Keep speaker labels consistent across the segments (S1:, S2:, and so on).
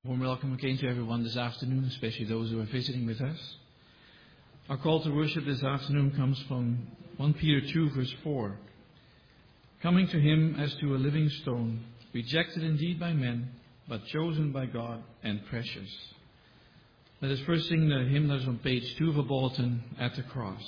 S1: Warm welcome again to everyone this afternoon, especially those who are visiting with us. Our call to worship this afternoon comes from 1 Peter 2, verse 4. Coming to him as to a living stone, rejected indeed by men, but chosen by God and precious. Let us first sing the hymn that is on page 2 of a bulletin, At the Cross.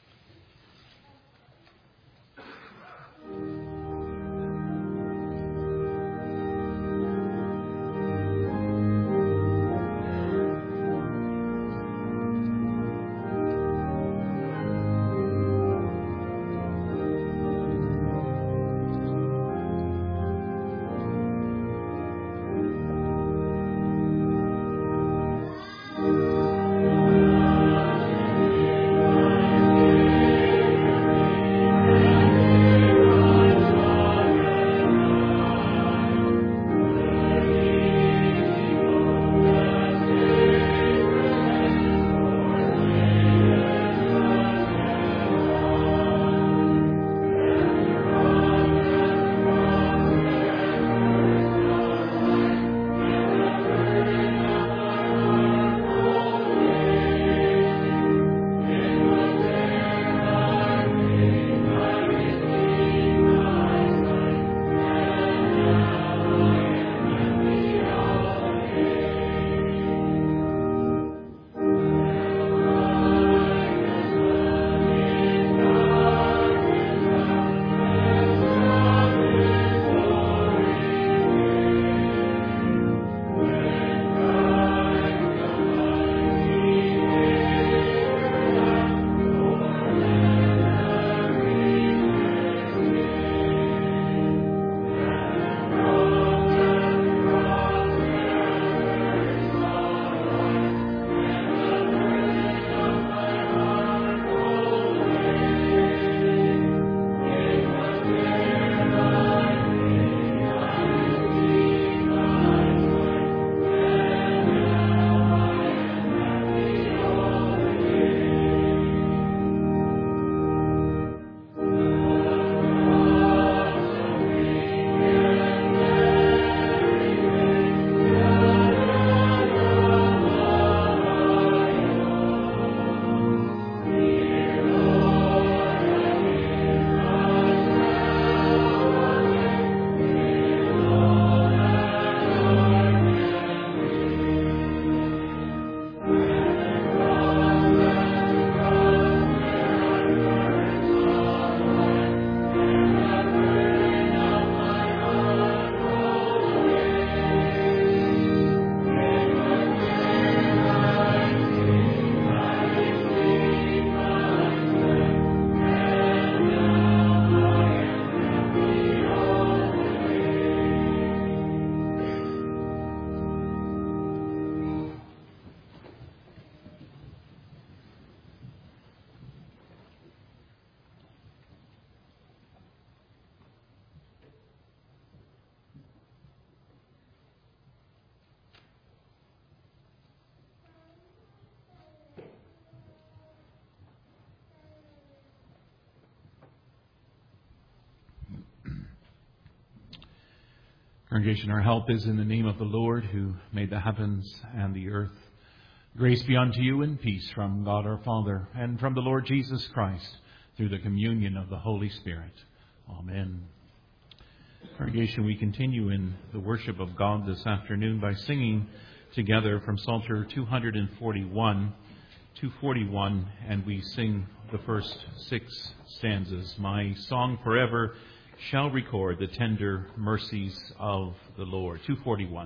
S2: Congregation, our help is in the name of the Lord who made the heavens and the earth. Grace be unto you and peace from God our Father and from the Lord Jesus Christ through the communion of the Holy Spirit. Amen. Congregation, we continue in the worship of God this afternoon by singing together from Psalter 241, and we sing the first 6 stanzas. My song forever shall record the tender mercies of the Lord. 241.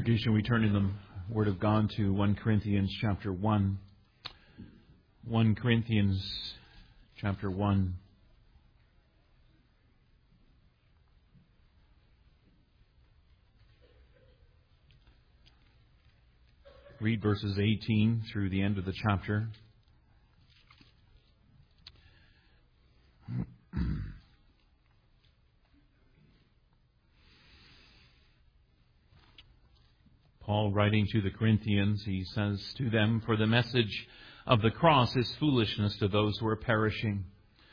S2: Congregation, we turn in the Word of God to 1 Corinthians chapter 1. 1 Corinthians chapter 1. Read verses 18 through the end of the chapter. Paul, writing to the Corinthians, he says to them, "For the message of the cross is foolishness to those who are perishing.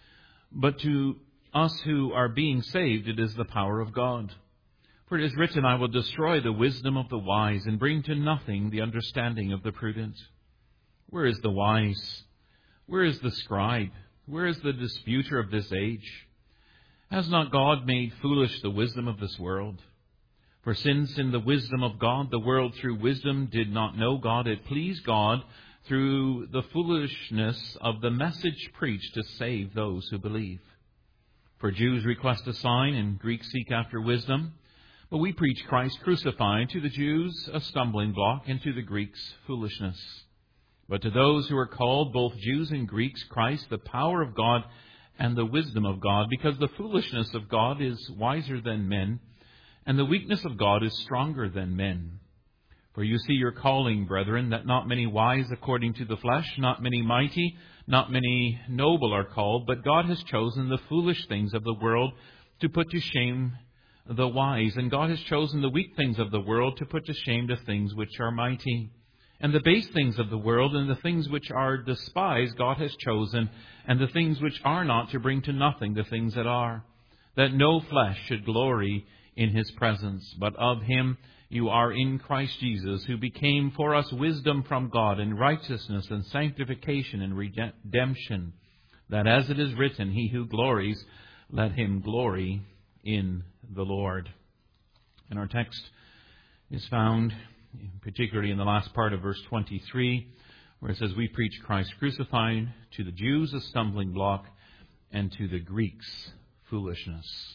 S2: But to us who are being saved, it is the power of God. For it is written, I will destroy the wisdom of the wise and bring to nothing the understanding of the prudent. Where is the wise? Where is the scribe? Where is the disputer of this age? Has not God made foolish the wisdom of this world? For since in the wisdom of God, the world through wisdom did not know God, it pleased God through the foolishness of the message preached to save those who believe. For Jews request a sign and Greeks seek after wisdom. But we preach Christ crucified, to the Jews a stumbling block, and to the Greeks foolishness. But to those who are called, both Jews and Greeks, Christ, the power of God and the wisdom of God, because the foolishness of God is wiser than men, and the weakness of God is stronger than men. For you see your calling, brethren, that not many wise according to the flesh, not many mighty, not many noble are called, but God has chosen the foolish things of the world to put to shame the wise, and God has chosen the weak things of the world to put to shame the things which are mighty. And the base things of the world and the things which are despised God has chosen, and the things which are not to bring to nothing the things that are, that no flesh should glory in His presence. But of Him you are in Christ Jesus, who became for us wisdom from God, and righteousness and sanctification and redemption, that as it is written, He who glories, let him glory in the Lord." And our text is found particularly in the last part of verse 23, where it says, "We preach Christ crucified, to the Jews a stumbling block, and to the Greeks foolishness."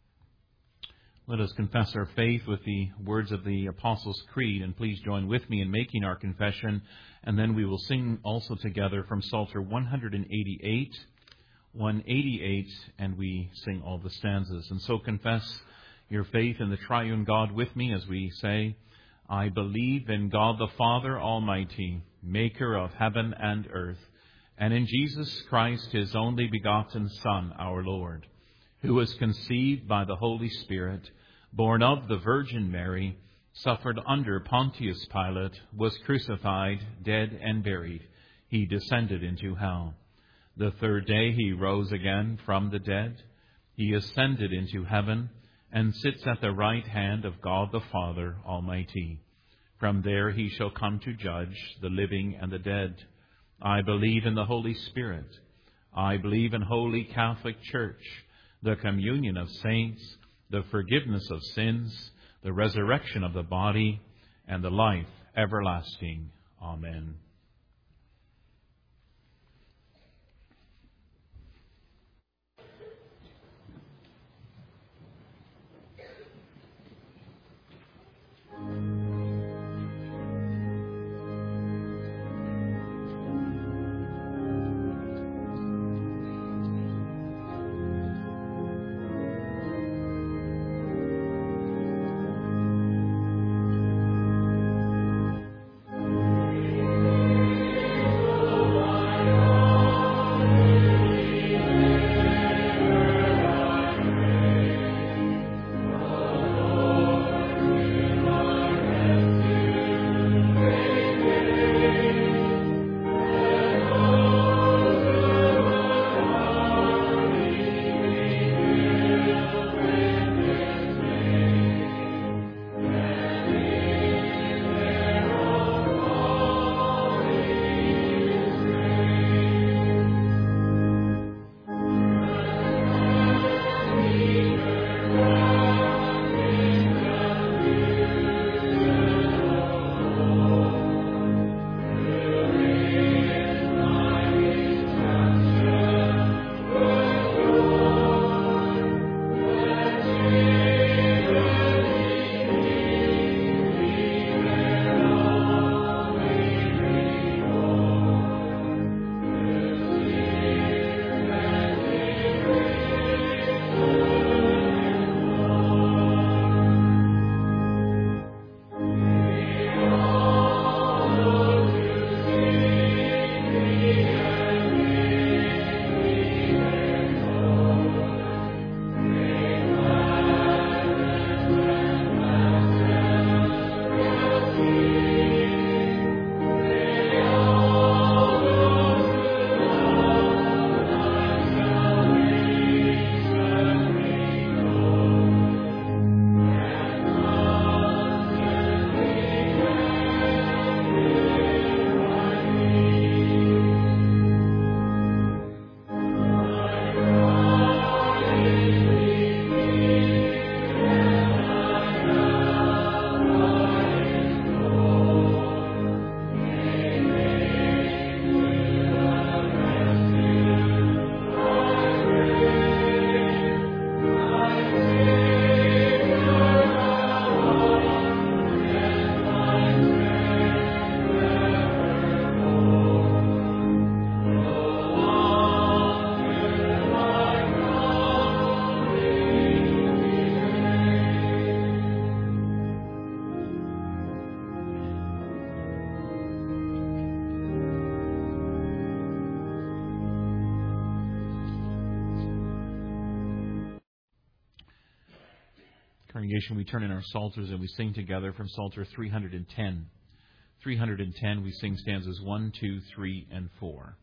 S2: Let us confess our faith with the words of the Apostles' Creed, and please join with me in making our confession, and then we will sing also together from Psalter 188, and we sing all the stanzas. And so confess your faith in the triune God with me as we say, "I believe in God the Father Almighty, maker of heaven and earth, and in Jesus Christ, His only begotten Son, our Lord, who was conceived by the Holy Spirit, born of the Virgin Mary, suffered under Pontius Pilate, was crucified, dead and buried. He descended into hell. The third day He rose again from the dead. He ascended into heaven and sits at the right hand of God the Father Almighty. From there He shall come to judge the living and the dead. I believe in the Holy Spirit. I believe in Holy Catholic Church, the communion of saints, the forgiveness of sins, the resurrection of the body, and the life everlasting. Amen." Congregation, we turn in our Psalters and we sing together from Psalter 310. 310, we sing stanzas 1, 2, 3, and 4.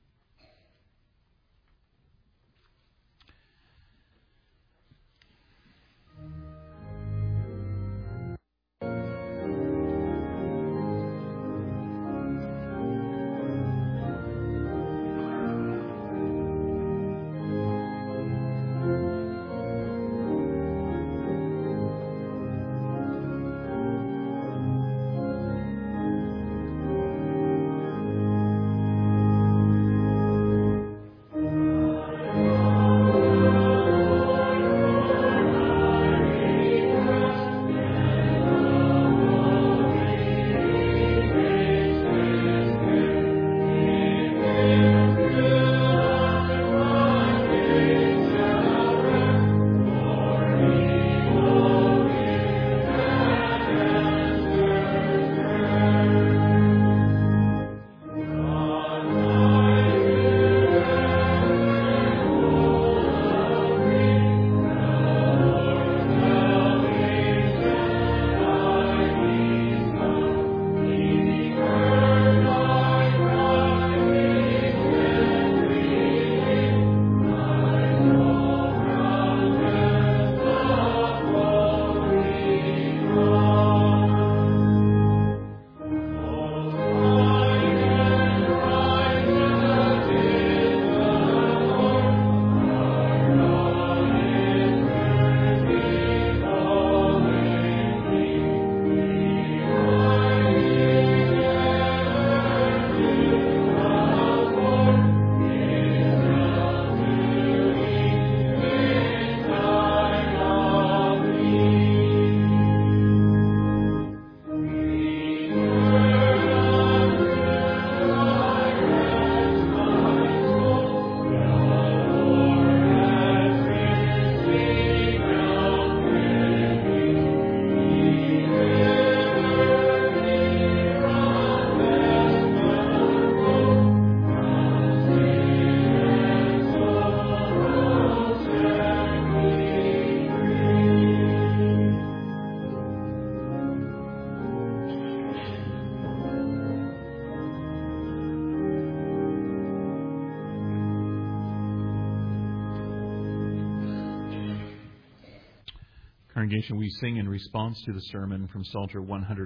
S2: Congregation, we sing in response to the sermon from Psalter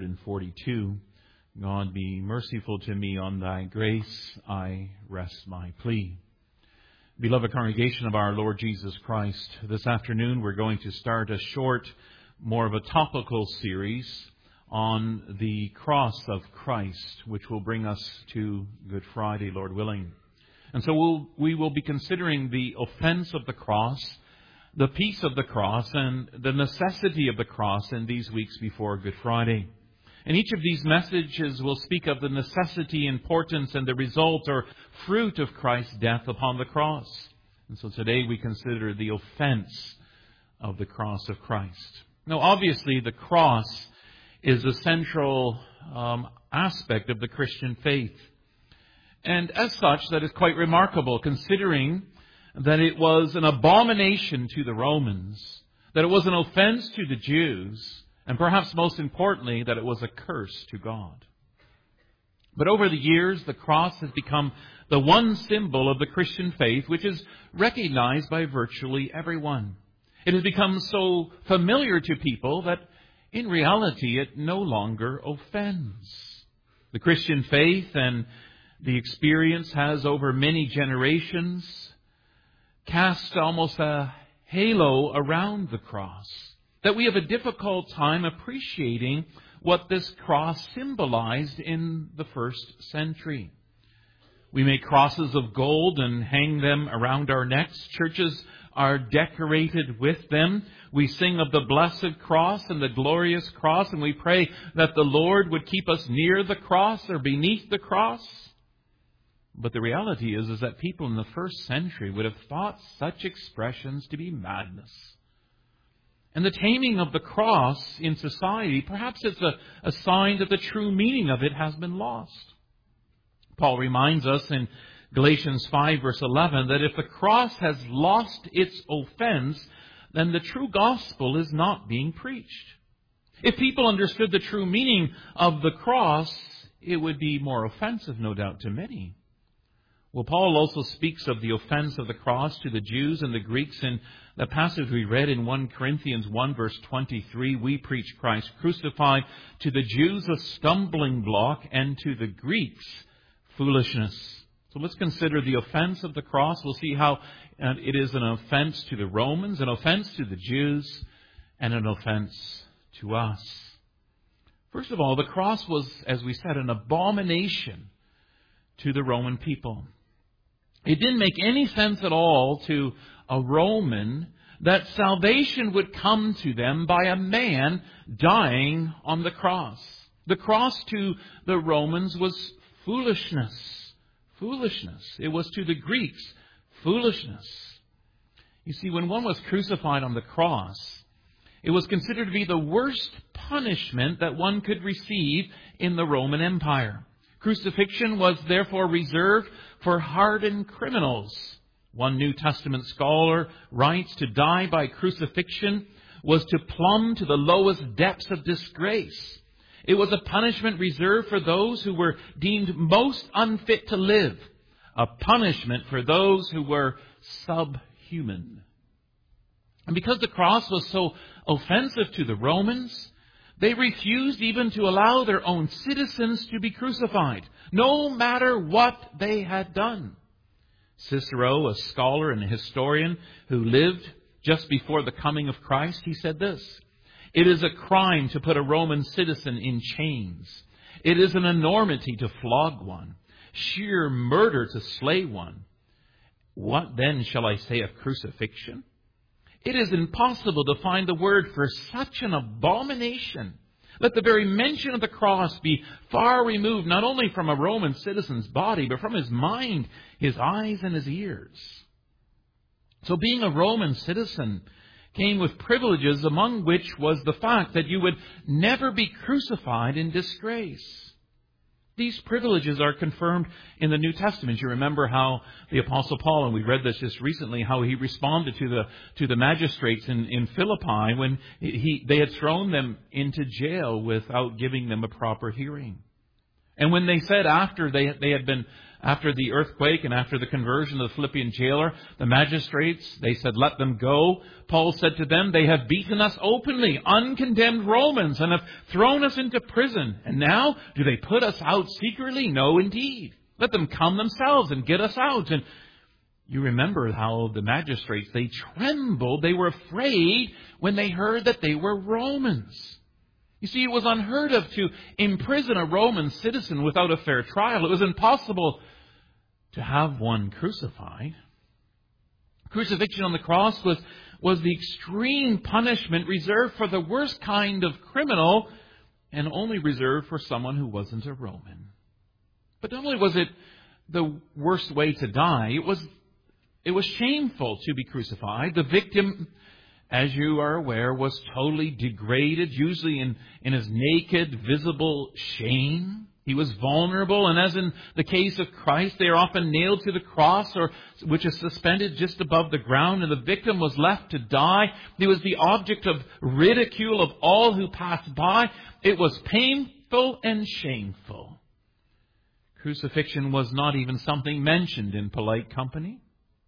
S2: 142, God be merciful to me, on thy grace I rest my plea. Beloved congregation of our Lord Jesus Christ, this afternoon we're going to start a short, more of a topical series on the cross of Christ, which will bring us to Good Friday, Lord willing. And so we will be considering the offense of the cross, the peace of the cross, and the necessity of the cross in these weeks before Good Friday. And each of these messages will speak of the necessity, importance, and the result or fruit of Christ's death upon the cross. And so today we consider the offense of the cross of Christ. Now, obviously, the cross is a central aspect of the Christian faith. And as such, that is quite remarkable, considering that it was an abomination to the Romans, that it was an offense to the Jews, and perhaps most importantly, that it was a curse to God. But over the years, the cross has become the one symbol of the Christian faith which is recognized by virtually everyone. It has become so familiar to people that in reality it no longer offends. The Christian faith and the experience has over many generations cast almost a halo around the cross, that we have a difficult time appreciating what this cross symbolized in the first century. We make crosses of gold and hang them around our necks. Churches are decorated with them. We sing of the blessed cross and the glorious cross, and we pray that the Lord would keep us near the cross or beneath the cross. But the reality is that people in the first century would have thought such expressions to be madness. And the taming of the cross in society, perhaps it's a sign that the true meaning of it has been lost. Paul reminds us in Galatians 5 verse 11 that if the cross has lost its offense, then the true gospel is not being preached. If people understood the true meaning of the cross, it would be more offensive, no doubt, to many. Well, Paul also speaks of the offense of the cross to the Jews and the Greeks in the passage we read in 1 Corinthians 1 verse 23. We preach Christ crucified, to the Jews a stumbling block, and to the Greeks foolishness. So let's consider the offense of the cross. We'll see how it is an offense to the Romans, an offense to the Jews, and an offense to us. First of all, the cross was, as we said, an abomination to the Roman people. It didn't make any sense at all to a Roman that salvation would come to them by a man dying on the cross. The cross to the Romans was foolishness. Foolishness. It was to the Greeks foolishness. You see, when one was crucified on the cross, it was considered to be the worst punishment that one could receive in the Roman Empire. Crucifixion was therefore reserved for hardened criminals. One New Testament scholar writes, to die by crucifixion was to plumb to the lowest depths of disgrace. It was a punishment reserved for those who were deemed most unfit to live, a punishment for those who were subhuman. And because the cross was so offensive to the Romans, they refused even to allow their own citizens to be crucified, no matter what they had done. Cicero, a scholar and a historian who lived just before the coming of Christ, he said this: "It is a crime to put a Roman citizen in chains. It is an enormity to flog one, sheer murder to slay one. What then shall I say of crucifixion? It is impossible to find the word for such an abomination. Let the very mention of the cross be far removed, not only from a Roman citizen's body, but from his mind, his eyes, and his ears." So being a Roman citizen came with privileges, among which was the fact that you would never be crucified in disgrace. These privileges are confirmed in the New Testament. You remember how the Apostle Paul, and we read this just recently, how he responded to the magistrates in Philippi when they had thrown them into jail without giving them a proper hearing. And when they said after after the earthquake and after the conversion of the Philippian jailer, the magistrates, they said, "Let them go." Paul said to them, "They have beaten us openly, uncondemned Romans, and have thrown us into prison. And now, do they put us out secretly? No, indeed. Let them come themselves and get us out." And you remember how the magistrates, they trembled. They were afraid when they heard that they were Romans. You see, it was unheard of to imprison a Roman citizen without a fair trial. It was impossible to have one crucified. Crucifixion on the cross was the extreme punishment reserved for the worst kind of criminal, and only reserved for someone who wasn't a Roman. But not only was it the worst way to die, it was shameful to be crucified. The victim, as you are aware, was totally degraded, usually in his naked, visible shame. He was vulnerable, and as in the case of Christ, they are often nailed to the cross, which is suspended just above the ground, and the victim was left to die. He was the object of ridicule of all who passed by. It was painful and shameful. Crucifixion was not even something mentioned in polite company.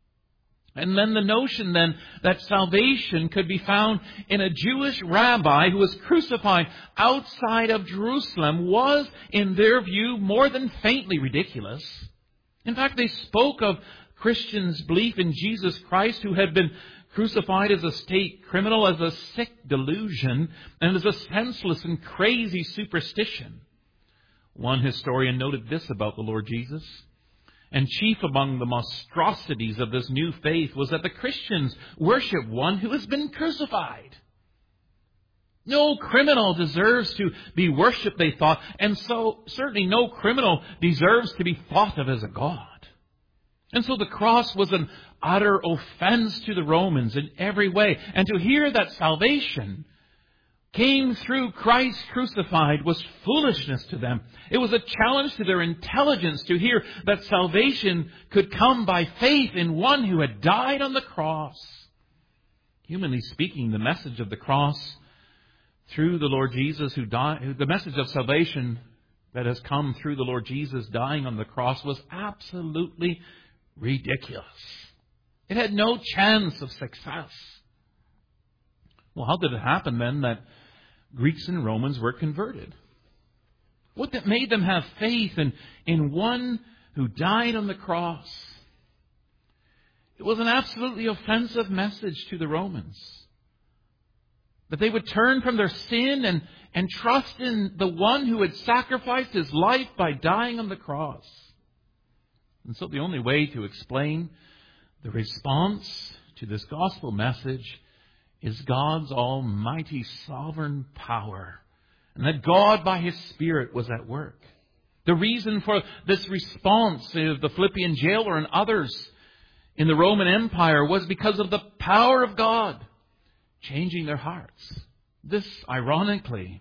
S2: And then the notion then that salvation could be found in a Jewish rabbi who was crucified outside of Jerusalem was, in their view, more than faintly ridiculous. In fact, they spoke of Christians' belief in Jesus Christ, who had been crucified as a state criminal, as a sick delusion, and as a senseless and crazy superstition. One historian noted this about the Lord Jesus: "And chief among the monstrosities of this new faith was that the Christians worship one who has been crucified. No criminal deserves to be worshipped," they thought, and so certainly no criminal deserves to be thought of as a god. And so the cross was an utter offense to the Romans in every way. And to hear that salvation came through Christ crucified was foolishness to them. It was a challenge to their intelligence to hear that salvation could come by faith in one who had died on the cross. Humanly speaking, the message of the cross through the Lord Jesus who died, the message of salvation that has come through the Lord Jesus dying on the cross was absolutely ridiculous. It had no chance of success. Well, how did it happen then that Greeks and Romans were converted? What that made them have faith in one who died on the cross? It was an absolutely offensive message to the Romans. That they would turn from their sin and trust in the one who had sacrificed his life by dying on the cross. And so the only way to explain the response to this gospel message is God's almighty sovereign power. And that God by His Spirit was at work. The reason for this response of the Philippian jailer and others in the Roman Empire was because of the power of God changing their hearts. This, ironically,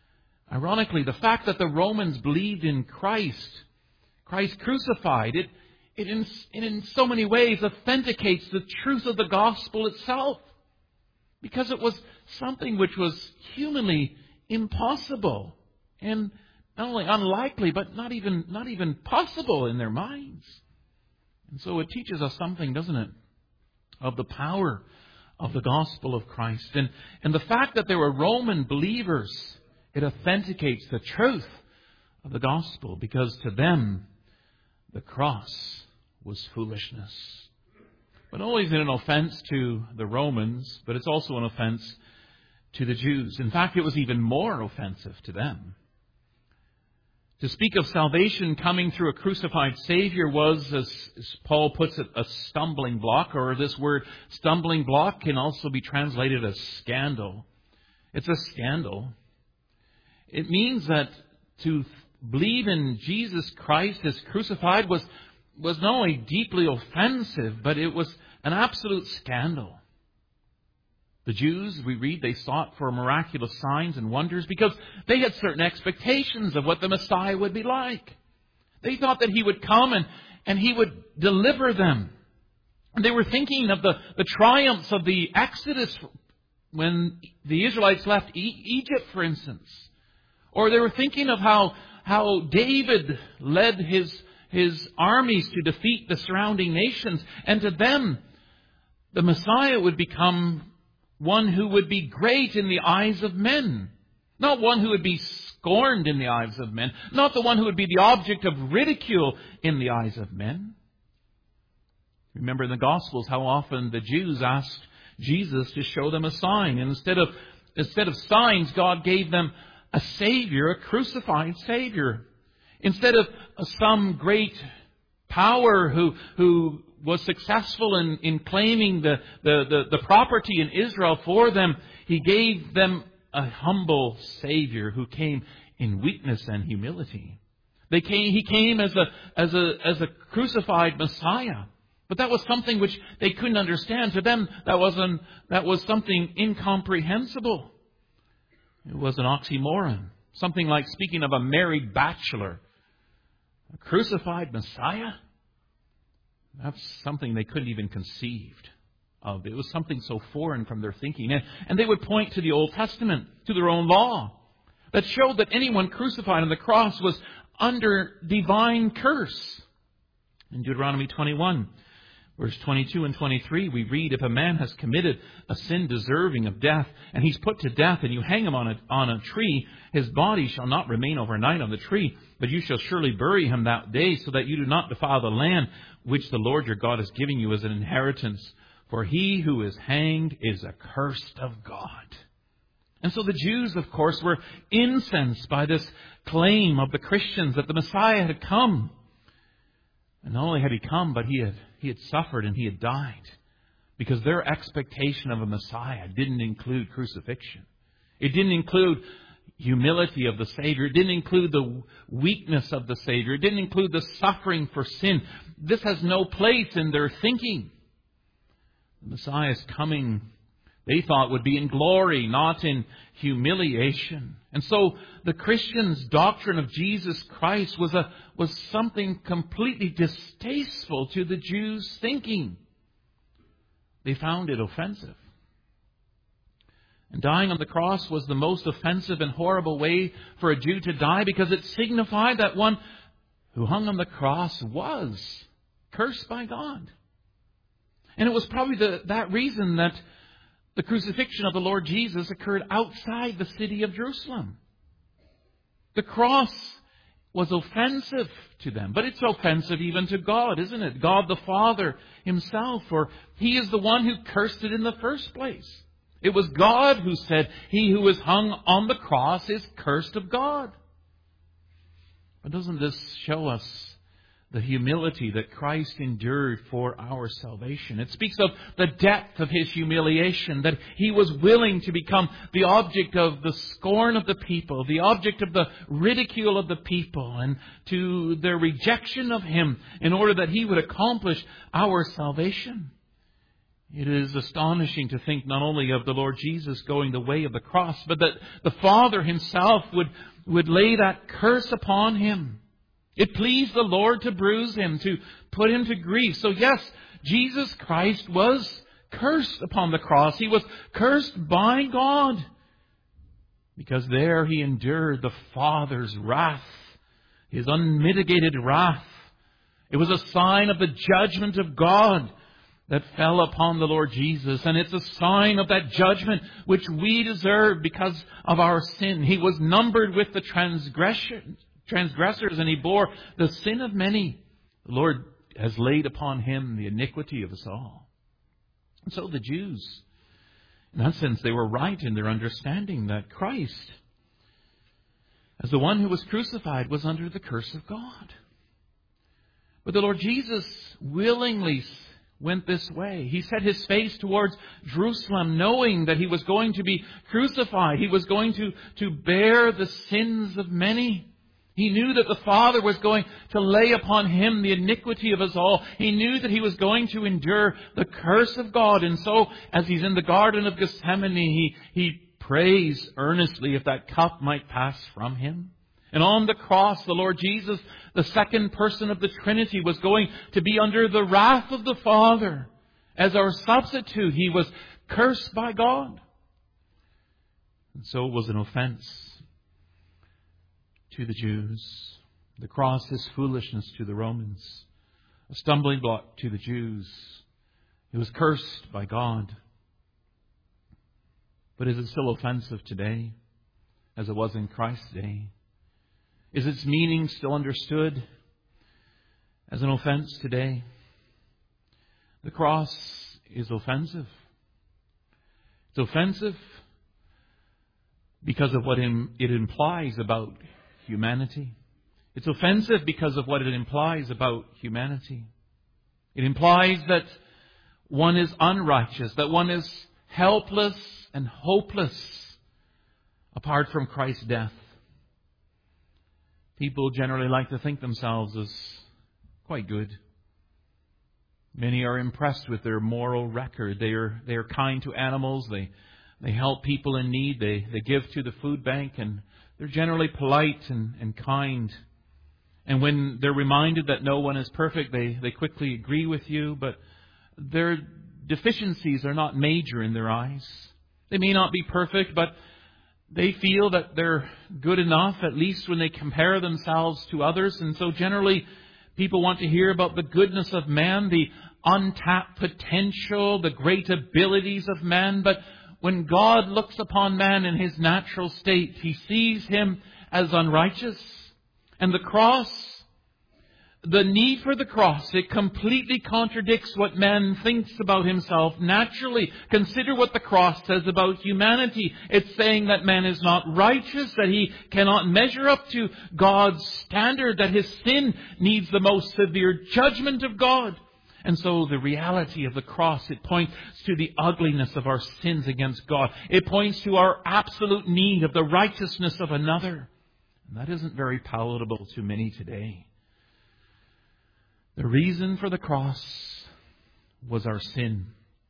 S2: the fact that the Romans believed in Christ crucified, it in so many ways authenticates the truth of the gospel itself. Because it was something which was humanly impossible and not only unlikely, but not even possible in their minds. And so it teaches us something, doesn't it, of the power of the gospel of Christ. And the fact that they were Roman believers, it authenticates the truth of the gospel, because to them, the cross was foolishness. But not only is it an offense to the Romans, but it's also an offense to the Jews. In fact, it was even more offensive to them. To speak of salvation coming through a crucified Savior was, as Paul puts it, a stumbling block, or this word stumbling block can also be translated as scandal. It's a scandal. It means that to believe in Jesus Christ as crucified was not only deeply offensive, but it was an absolute scandal. The Jews, we read, they sought for miraculous signs and wonders because they had certain expectations of what the Messiah would be like. They thought that He would come and He would deliver them. And they were thinking of the triumphs of the Exodus when the Israelites left Egypt, for instance. Or they were thinking of how David led his armies to defeat the surrounding nations. And to them, the Messiah would become one who would be great in the eyes of men. Not one who would be scorned in the eyes of men. Not the one who would be the object of ridicule in the eyes of men. Remember in the Gospels how often the Jews asked Jesus to show them a sign. And instead of signs, God gave them a Savior, a crucified Savior. Instead of some great power who was successful in claiming the property in Israel for them, He gave them a humble Savior who came in weakness and humility. He came as a crucified Messiah. But that was something which they couldn't understand. To them, that was something incomprehensible. It was an oxymoron. Something like speaking of a married bachelor. A crucified Messiah? That's something they couldn't even conceive of. It was something so foreign from their thinking. And they would point to the Old Testament, to their own law, that showed that anyone crucified on the cross was under divine curse. In Deuteronomy 21, verse 22 and 23, we read, if a man has committed a sin deserving of death, and he's put to death, and you hang him on a tree, his body shall not remain overnight on the tree, but you shall surely bury him that day, so that you do not defile the land which the Lord your God is giving you as an inheritance. For he who is hanged is accursed of God. And so the Jews, of course, were incensed by this claim of the Christians that the Messiah had come. And not only had He come, but He had suffered and He had died. Because their expectation of a Messiah didn't include crucifixion. It didn't include humility of the Savior. It didn't include the weakness of the Savior. It didn't include the suffering for sin. This has no place in their thinking. The Messiah's coming, they thought, would be in glory, not in humiliation. And so the Christians' doctrine of Jesus Christ was something completely distasteful to the Jews' thinking. They found it offensive. And dying on the cross was the most offensive and horrible way for a Jew to die, because it signified that one who hung on the cross was cursed by God. And it was probably that reason that the crucifixion of the Lord Jesus occurred outside the city of Jerusalem. The cross was offensive to them, but it's offensive even to God, isn't it? God the Father Himself, for He is the one who cursed it in the first place. It was God who said, "He who is hung on the cross is cursed of God." But doesn't this show us the humility that Christ endured for our salvation? It speaks of the depth of His humiliation, that He was willing to become the object of the scorn of the people, the object of the ridicule of the people, and to their rejection of Him in order that He would accomplish our salvation. It is astonishing to think not only of the Lord Jesus going the way of the cross, but that the Father Himself would lay that curse upon Him. It pleased the Lord to bruise Him, to put Him to grief. So yes, Jesus Christ was cursed upon the cross. He was cursed by God, because there He endured the Father's wrath, His unmitigated wrath. It was a sign of the judgment of God that fell upon the Lord Jesus. And it's a sign of that judgment which we deserve because of our sin. He was numbered with the transgressors, and He bore the sin of many. The Lord has laid upon Him the iniquity of us all. And so the Jews, in that sense, they were right in their understanding that Christ, as the one who was crucified, was under the curse of God. But the Lord Jesus willingly went this way. He set His face towards Jerusalem, knowing that He was going to be crucified. He was going to bear the sins of many. He knew that the Father was going to lay upon Him the iniquity of us all. He knew that He was going to endure the curse of God. And so, as He's in the Garden of Gethsemane, He prays earnestly if that cup might pass from Him. And on the cross, the Lord Jesus, the second person of the Trinity, was going to be under the wrath of the Father. As our substitute, He was cursed by God. And so it was an offense to the Jews. The cross is foolishness to the Romans, a stumbling block to the Jews. It was cursed by God. But is it still offensive today, as it was in Christ's day? Is its meaning still understood as an offense today? The cross is offensive. It's offensive because of what it implies about humanity. It's offensive because of what it implies about humanity. It implies that one is unrighteous, that one is helpless and hopeless apart from Christ's death. People generally like to think themselves as quite good. Many are impressed with their moral record. They are kind to animals. They help people in need. They give to the food bank, and they're generally polite and kind. And when they're reminded that no one is perfect, they quickly agree with you. But their deficiencies are not major in their eyes. They may not be perfect, but they feel that they're good enough, at least when they compare themselves to others. And so generally, people want to hear about the goodness of man, the untapped potential, the great abilities of man. But when God looks upon man in his natural state, He sees him as unrighteous. And the cross, the need for the cross, it completely contradicts what man thinks about himself naturally. Consider what the cross says about humanity. It's saying that man is not righteous, that he cannot measure up to God's standard, that his sin needs the most severe judgment of God. And so the reality of the cross, it points to the ugliness of our sins against God. It points to our absolute need of the righteousness of another. And that isn't very palatable to many today. The reason for the cross was our sin.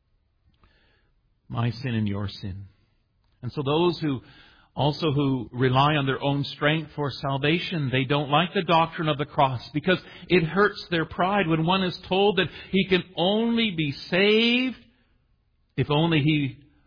S2: My sin and your sin. And so those who rely on their own strength for salvation, they don't like the doctrine of the cross because it hurts their pride when one is told that he can only be saved if only he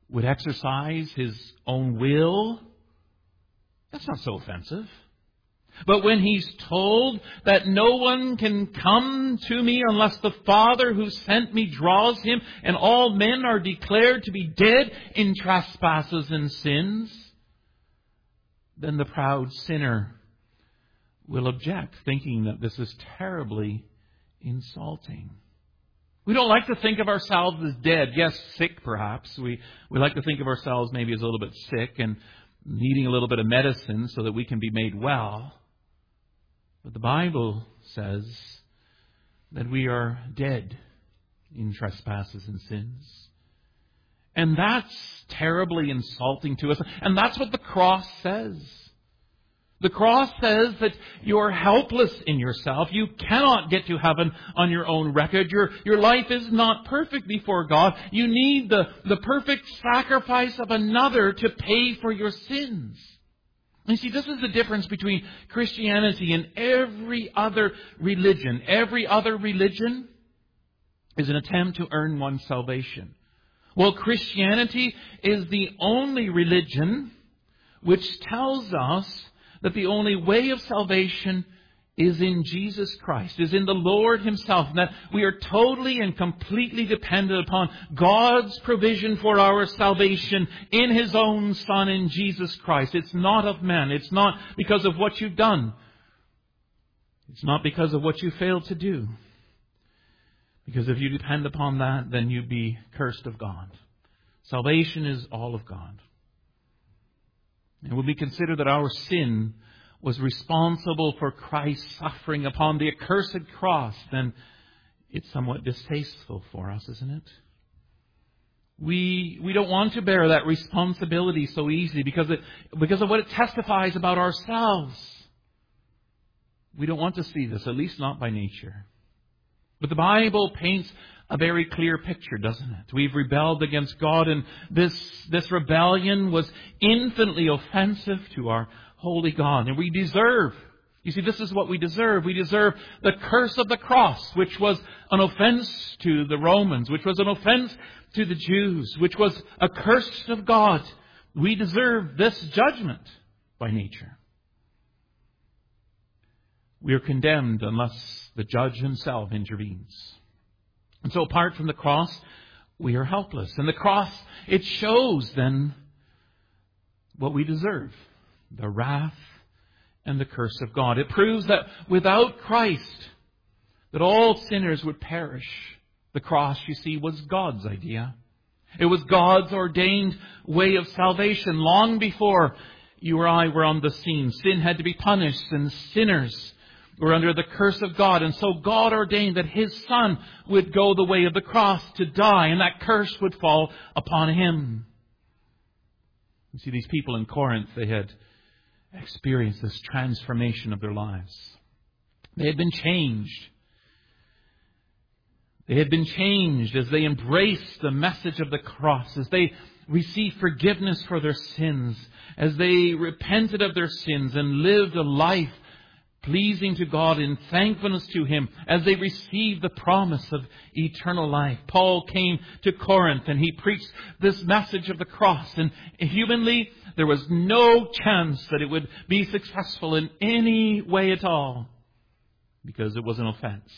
S2: would exercise his own will, that's not so offensive. But when he's told that no one can come to me unless the Father who sent me draws him, and all men are declared to be dead in trespasses and sins, then the proud sinner will object, thinking that this is terribly insulting. We don't like to think of ourselves as dead. Yes, sick perhaps. We like to think of ourselves maybe as a little bit sick and needing a little bit of medicine so that we can be made well. But the Bible says that we are dead in trespasses and sins. And that's terribly insulting to us. And that's what the cross says. The cross says that you're helpless in yourself. You cannot get to heaven on your own record. Your life is not perfect before God. You need the perfect sacrifice of another to pay for your sins. And see, this is the difference between Christianity and every other religion. Every other religion is an attempt to earn one's salvation. Well, Christianity is the only religion which tells us that the only way of salvation is in Jesus Christ, is in the Lord Himself, and that we are totally and completely dependent upon God's provision for our salvation in His own Son, in Jesus Christ. It's not of men. It's not because of what you've done. It's not because of what you failed to do. Because if you depend upon that, then you'd be cursed of God. Salvation is all of God. And when we consider that our sin was responsible for Christ's suffering upon the accursed cross, then it's somewhat distasteful for us, isn't it? We don't want to bear that responsibility so easily because of what it testifies about ourselves. We don't want to see this, at least not by nature. But the Bible paints a very clear picture, doesn't it? We've rebelled against God, and this rebellion was infinitely offensive to our holy God. And we deserve, you see, this is what we deserve. We deserve the curse of the cross, which was an offense to the Romans, which was an offense to the Jews, which was a curse of God. We deserve this judgment by nature. We are condemned unless the judge himself intervenes. And so apart from the cross, we are helpless. And the cross, it shows then what we deserve. The wrath and the curse of God. It proves that without Christ, that all sinners would perish. The cross, you see, was God's idea. It was God's ordained way of salvation. Long before you or I were on the scene, sin had to be punished, and sinners were under the curse of God. And so God ordained that His Son would go the way of the cross to die, and that curse would fall upon Him. You see, these people in Corinth, they had experienced this transformation of their lives. They had been changed. They had been changed as they embraced the message of the cross, as they received forgiveness for their sins, as they repented of their sins and lived a life pleasing to God in thankfulness to Him, as they received the promise of eternal life. Paul came to Corinth and he preached this message of the cross. And humanly, there was no chance that it would be successful in any way at all, because it was an offense.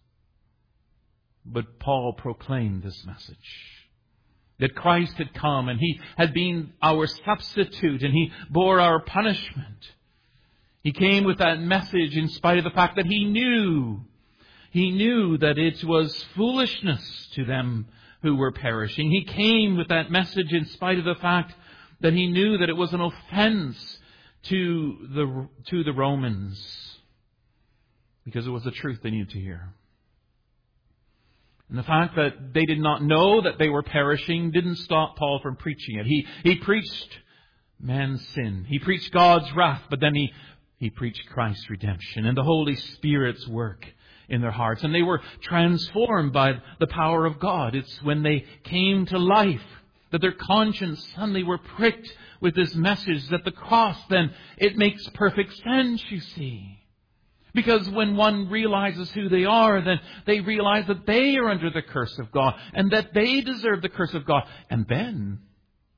S2: But Paul proclaimed this message, that Christ had come and He had been our substitute and He bore our punishment. He came with that message in spite of the fact that He knew that it was foolishness to them who were perishing. He came with that message in spite of the fact that He knew that it was an offense to the Romans, because it was the truth they needed to hear. And the fact that they did not know that they were perishing didn't stop Paul from preaching it. He preached man's sin. He preached God's wrath, but then he preached Christ's redemption and the Holy Spirit's work in their hearts. And they were transformed by the power of God. It's when they came to life that their conscience suddenly were pricked with this message that the cross, then, it makes perfect sense, you see. Because when one realizes who they are, then they realize that they are under the curse of God and that they deserve the curse of God. And then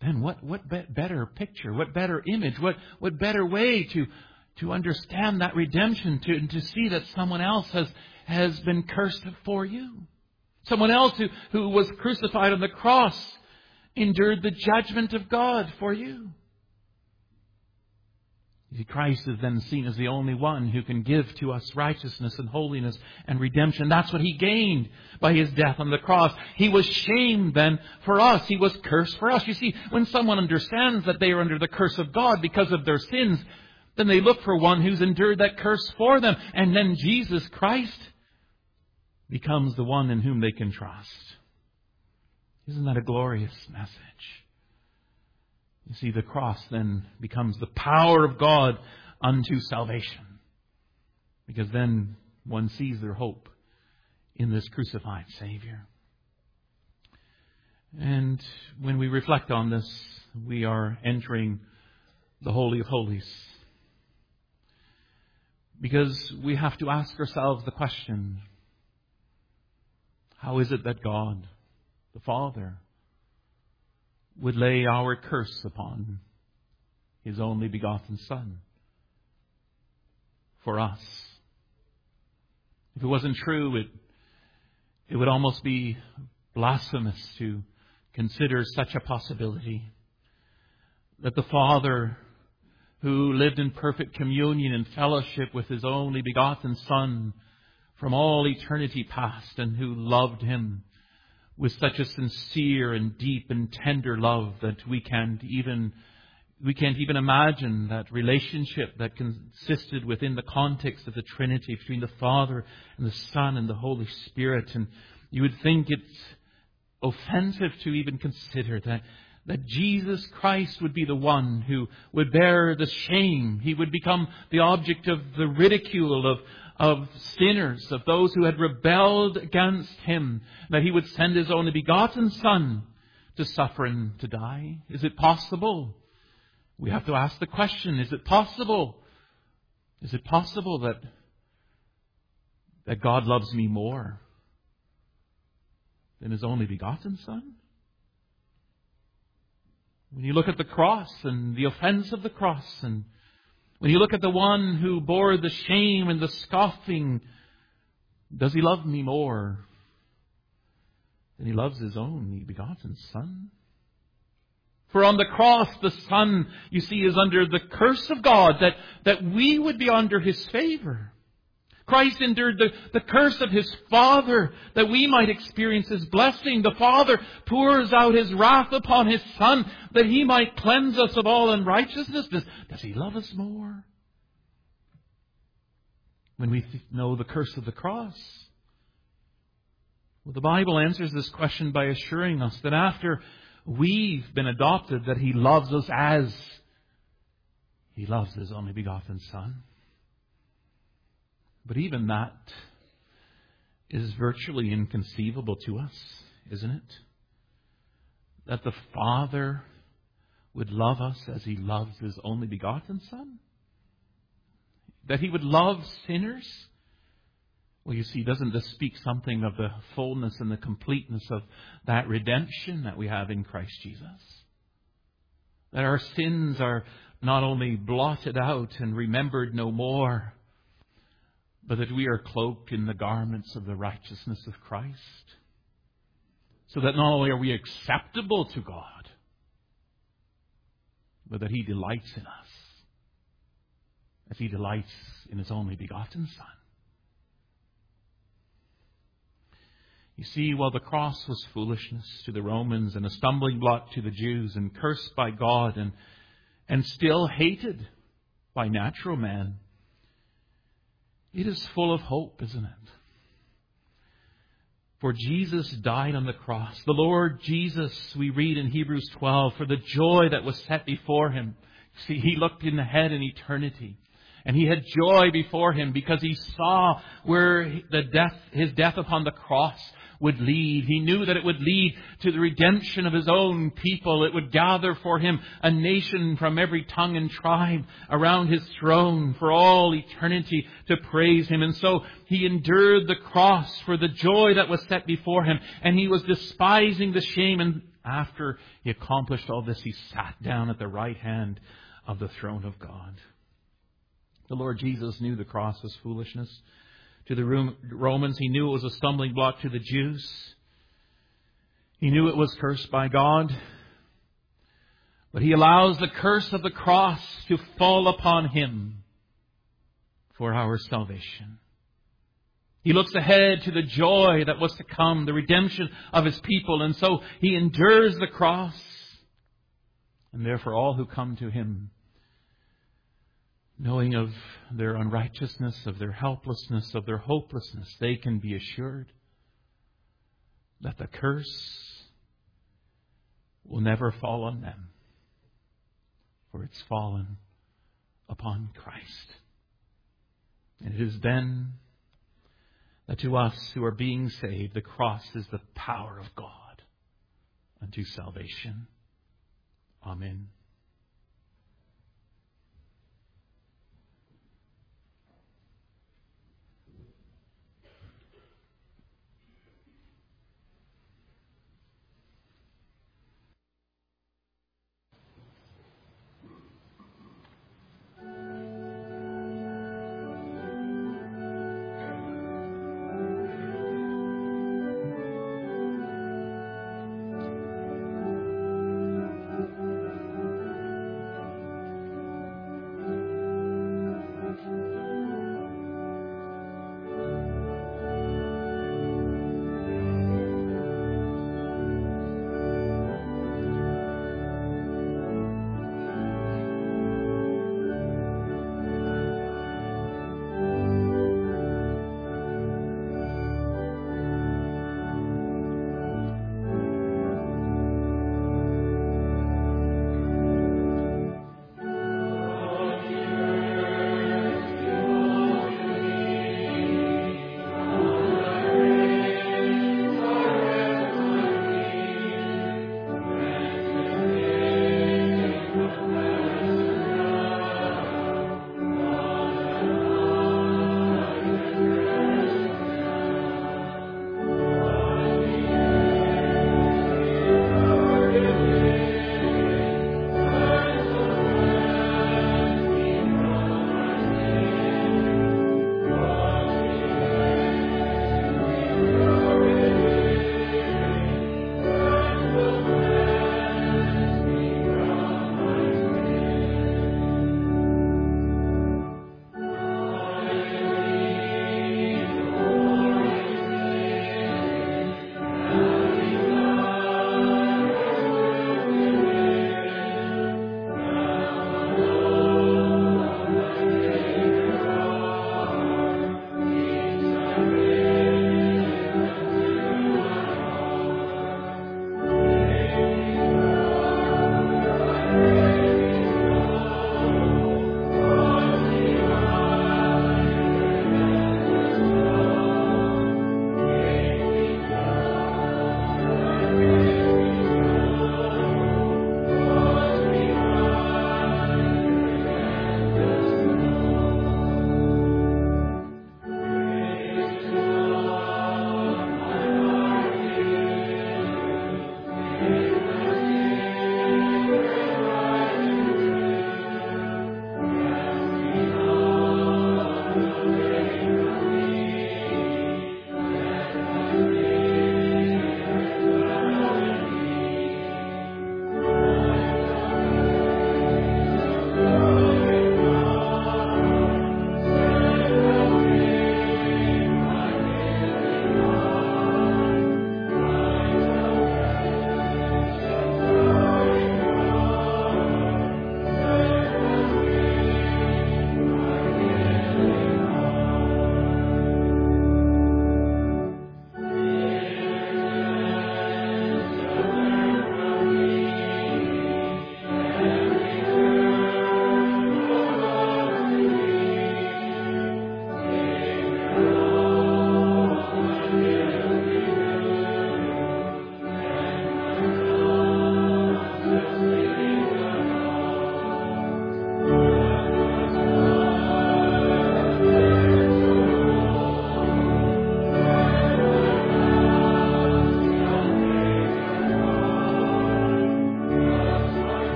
S2: then what better picture, what better image, what better way to understand that redemption, to see that someone else has been cursed for you. Someone else who was crucified on the cross endured the judgment of God for you. Christ is then seen as the only one who can give to us righteousness and holiness and redemption. That's what He gained by His death on the cross. He was shamed then for us. He was cursed for us. You see, when someone understands that they are under the curse of God because of their sins, then they look for one who's endured that curse for them. And then Jesus Christ becomes the one in whom they can trust. Isn't that a glorious message? You see, the cross then becomes the power of God unto salvation. Because then one sees their hope in this crucified Savior. And when we reflect on this, we are entering the Holy of Holies. Because we have to ask ourselves the question, how is it that God, the Father, would lay our curse upon His only begotten Son for us? If it wasn't true, it would almost be blasphemous to consider such a possibility, that the Father, who lived in perfect communion and fellowship with His only begotten Son from all eternity past, and who loved Him with such a sincere and deep and tender love that we can't even imagine that relationship that consisted within the context of the Trinity between the Father and the Son and the Holy Spirit. And you would think it's offensive to even consider that Jesus Christ would be the one who would bear the shame. He would become the object of the ridicule of sinners, of those who had rebelled against Him, that He would send His only begotten Son to suffer and to die. Is it possible? We have to ask the question, is it possible? Is it possible that God loves me more than His only begotten Son? When you look at the cross and the offense of the cross, and when you look at the one who bore the shame and the scoffing, does He love me more than He loves His only begotten Son? For on the cross, the Son, you see, is under the curse of God, that we would be under His favor. Christ endured the curse of His Father, that we might experience His blessing. The Father pours out His wrath upon His Son, that He might cleanse us of all unrighteousness. Does He love us more? When we know the curse of the cross? Well, the Bible answers this question by assuring us that after we've been adopted, that He loves us as He loves His only begotten Son. But even that is virtually inconceivable to us, isn't it? That the Father would love us as He loves His only begotten Son? That He would love sinners? Well, you see, doesn't this speak something of the fullness and the completeness of that redemption that we have in Christ Jesus? That our sins are not only blotted out and remembered no more, but that we are cloaked in the garments of the righteousness of Christ. So that not only are we acceptable to God, but that He delights in us as He delights in His only begotten Son. You see, while the cross was foolishness to the Romans and a stumbling block to the Jews and cursed by God and still hated by natural man, it is full of hope, isn't it? For Jesus died on the cross. The Lord Jesus, we read in Hebrews 12, for the joy that was set before Him. See, He looked ahead in eternity. And He had joy before Him because He saw where His death upon the cross would lead. He knew that it would lead to the redemption of His own people. It would gather for Him a nation from every tongue and tribe around His throne for all eternity to praise Him. And so He endured the cross for the joy that was set before Him. And He was despising the shame, and after He accomplished all this, He sat down at the right hand of the throne of God. The Lord Jesus knew the cross was foolishness to the Romans. He knew it was a stumbling block to the Jews. He knew it was cursed by God. But He allows the curse of the cross to fall upon Him for our salvation. He looks ahead to the joy that was to come, the redemption of His people, and so He endures the cross. And therefore all who come to Him, knowing of their unrighteousness, of their helplessness, of their hopelessness, they can be assured that the curse will never fall on them, for it's fallen upon Christ. And it is then that to us who are being saved, the cross is the power of God unto salvation. Amen.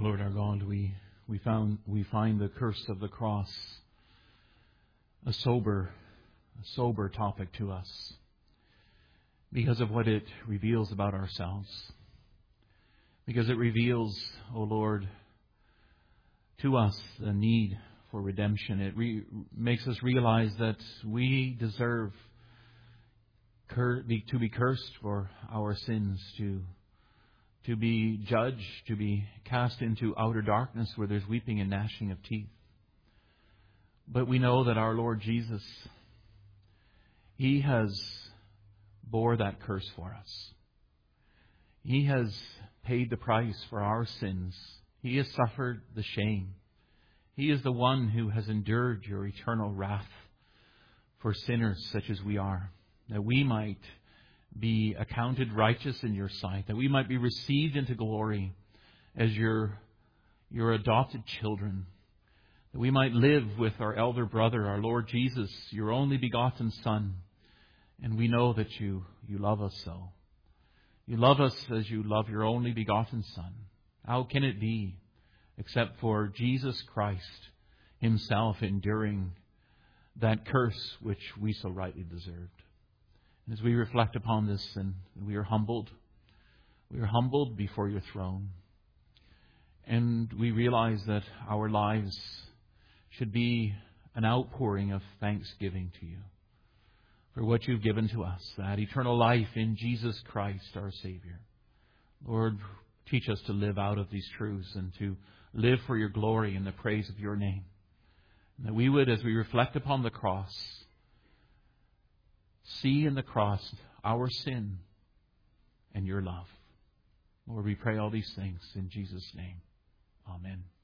S2: Lord our God, we find the curse of the cross a sober topic to us because of what it reveals about ourselves. Because it reveals, O Lord, to us the need for redemption. It makes us realize that we deserve to be cursed for our sins, to be judged, to be cast into outer darkness where there's weeping and gnashing of teeth. But we know that our Lord Jesus, He has bore that curse for us. He has paid the price for our sins. He has suffered the shame. He is the one who has endured your eternal wrath for sinners such as we are, that we might be accounted righteous in your sight, that we might be received into glory as your adopted children, that we might live with our elder brother, our Lord Jesus, your only begotten Son. And we know that you love us so. You love us as you love your only begotten Son. How can it be except for Jesus Christ Himself enduring that curse which we so rightly deserved? And as we reflect upon this, and we are humbled before your throne. And we realize that our lives should be an outpouring of thanksgiving to you for what you've given to us, that eternal life in Jesus Christ, our Savior. Lord, teach us to live out of these truths and to live for your glory and the praise of your name. And that we would, as we reflect upon the cross, see in the cross our sin and your love. Lord, we pray all these things in Jesus' name. Amen.